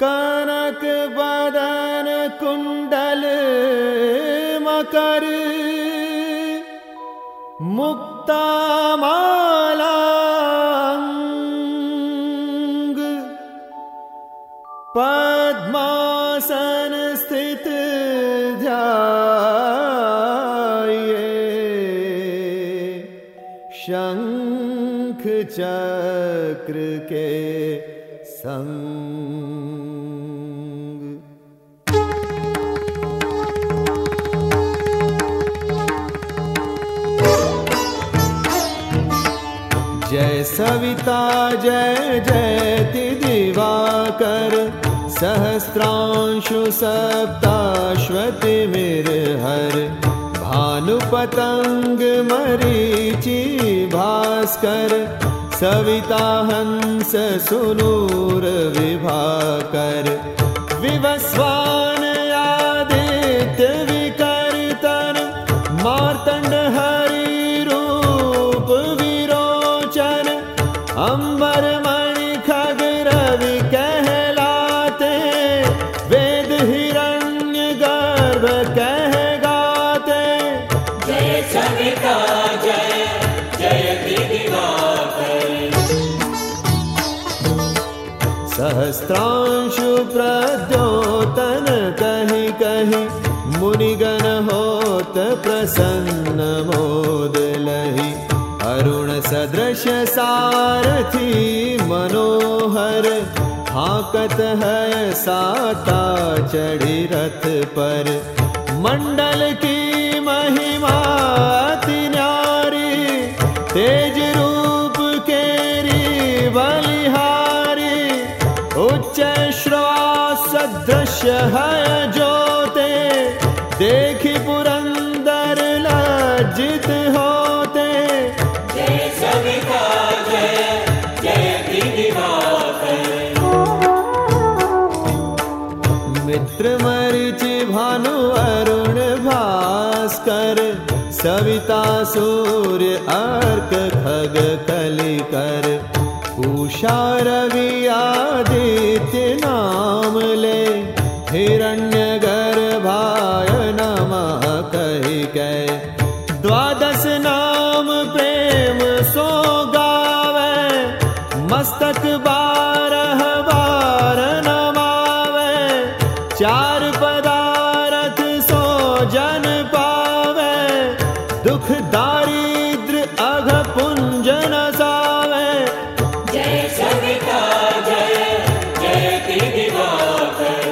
कनक बदन कुंडल मकर मुक्ता मालांग पद्मासन स्थित ध्याये शंख चक्र के संग। जय सविता जय जयति दिवाकर सहस्रांशु सप्ताश्वतिमिर्हर भानुपतंग मरीचि भास्कर सविता हंस सुनूर विभाकर विवस्वान आदित्य विकर्तन मार्तंड हरि रूप विरोचन अंबर मणि खग रवि कहलाते वेद हिरण्य गर्भ कह गाते। जय सविता जय जयति दिवाकर सहस्त्रांशु प्रद्योतन कहि कहि मुनिगण होत प्रसन्न मोद लहि अरुण सदृश सारथी मनोहर हाकत है साता चढ़ी रथ पर मंडल की महिमा अति न्यारी तेज रूप केरी बलिहारी उच्च श्रवास सदृश है जोते देखी पुरंदर लज्जित होते। जय सविता जय जयति दिवाकर मित्र मरीचि भानु अरुण भास्कर सविता सूर्य अर्क खग कलिकर उषा रवि आदित्य नाम ले हिरण्य गर्भाय नमः कहि कै द्वादश नाम प्रेम सो गावे मस्तक बारह बार नमावे चार पदारथ सो जन पावे दुख दारिद्र अघ पुंज नसावे। जय सविता जय जयति दिवाकर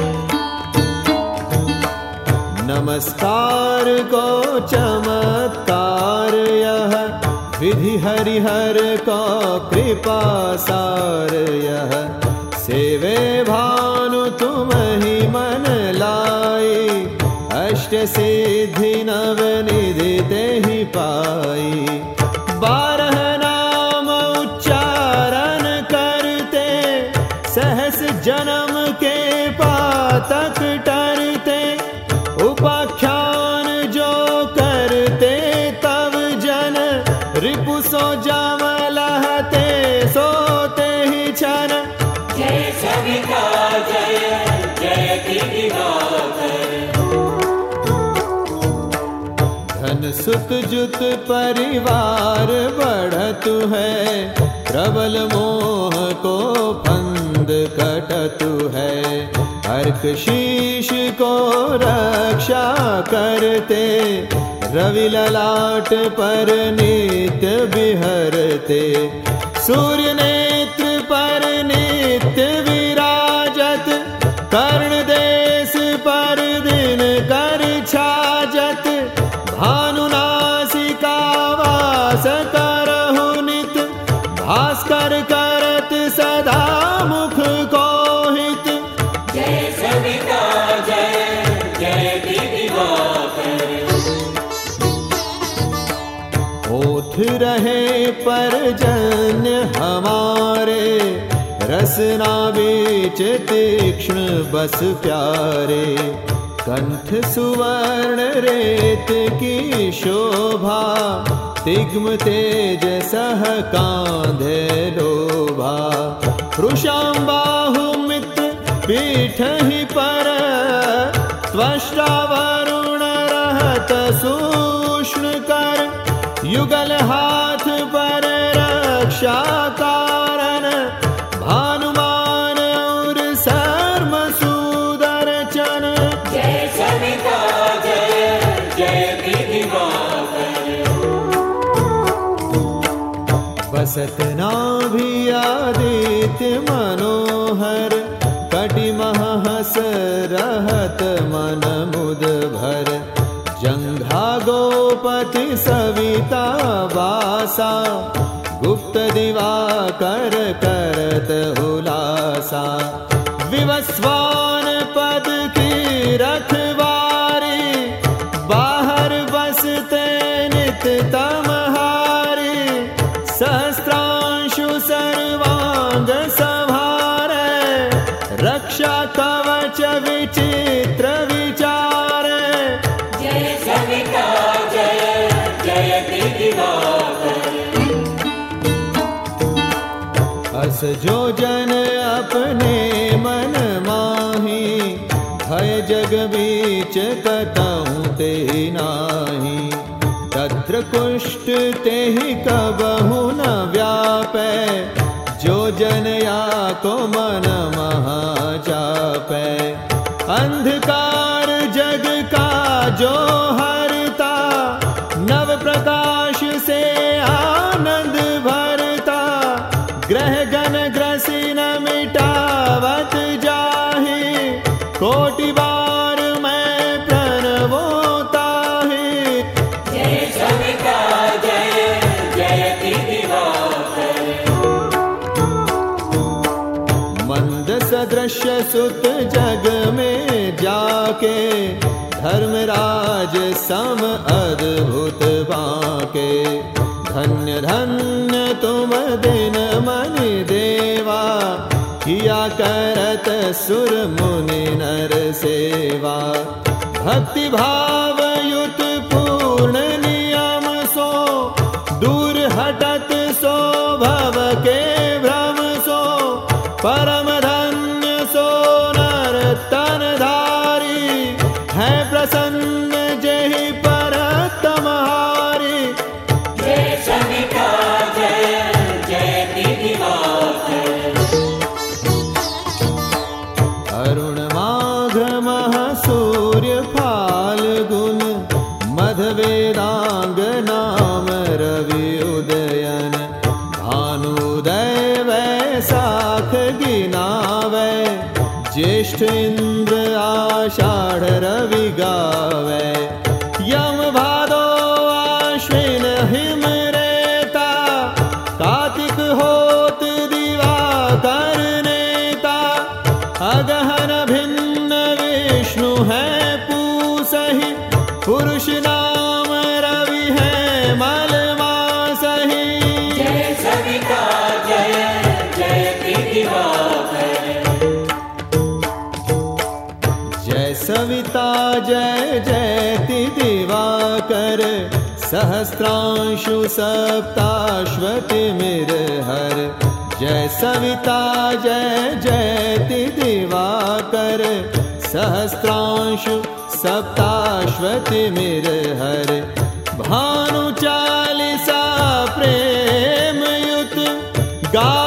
नमस्कार को चमत्कार यह विधि हरिहर को कृपा सार यह सेवे भानु तुम ही मन लाई अष्ट सिद्धि नव निधि ते ही पाई 12 नाम उच्चारण करते सहस जन्म के पातक टरते उपाख्यान जो करते तब जन रिपु सो जम लहते सोते ही छन। जय सविता जय जयति दिवाकर धन सुत जुत परिवार बढ़तु है प्रबल मोह को फंद कटतु है अर्क शीश को रक्षा करते रवि ललाट पर नित्य बिहरते सूर्य नेत्र पर नित्य विराजत कर्ण देश पर दिन कर छाजत भानुनासिका वास करहु नित भास्कर करत सदा मुख को हित। जय सविता जय जयति दिवाकर ओठ रहे पर जन्य हमारे रसना बीच तीक्ष्ण बस प्यारे कंठ सुवर्ण रेत की शोभा तिग्म तेज सह कांधे लोभा वृषाम बाहु मित्र पीठहि पर त्वष्टा वरुण रहत सूक्ष्म कर, युगल हाथ पर रक्षा कारण, भानुमान और सर्म सुदर्शन। जय सविता जय जयति दिवाकर। बसत नाभि आदित्य मनोहर, कटिमह हस रहत मन मुद भर, जंघा गोपति सविता बासा, गुप्त दिवाकर करत हुलासा। विवस्वान पद की रखवारी, बाहर बसते नित तमहारी, सहस्त्रांशु सर्वांग संभारे, रक्षा कवच विचित्र विचारे। जय सविता जय जयति दिवाकर। अस जो जन अपने मन माही, भय जग बीच कतहु ते नाही, तत्र कुष्ठ तेहि कबहु न व्यापै, जो जन या को मन महा जापै। अंधकार जग का जो हरता, नव प्रकाश से आनंद भरता, ग्रह गण ग्रसी न मिटावत जाहि, कोटि बार मैं प्रणवोता ही। जय सविता जय जयति दिवाकर। मंद सदृश्य सुत जग में जाके, धर्मराज सम अद्भुत बाके। धन्य धन्य तुम दिन मनि देवा, किया करत सुर मुनि नर सेवा। भक्ति भाव युत पूर्ण नियम सो, दूर हटत सो भव के भ्रम सो। परम धन्य सो नर तन धारी, है प्रसन्न जेहि पर तमहारी। जय सविता जय जयति दिवाकर। अरुण माघ मह सूर्य फाल्गुन, मध वेदांग नाम रवि उदयन। भानुदय वैसाख गिनावै, ज्येष्ठ इंद्र आषाढ़ रवि गावै। यम भादो आश्विन हिम रेता, कार्तिक होत दिवाकर नेता। अगहन भिन्न विष्णु है पूसहि, पुरुष नाम रवि है मल मासहि। जय सविता जय जयति दिवाकर। जय सविता जय जयति दिवाकर, सहस्रांशु सप्ताश्वति मिरहर। जय सविता जय जयति दिवाकर, सहस्रांशु सप्ताश्वति मिरहर। भानु चालीसा प्रेम युत गा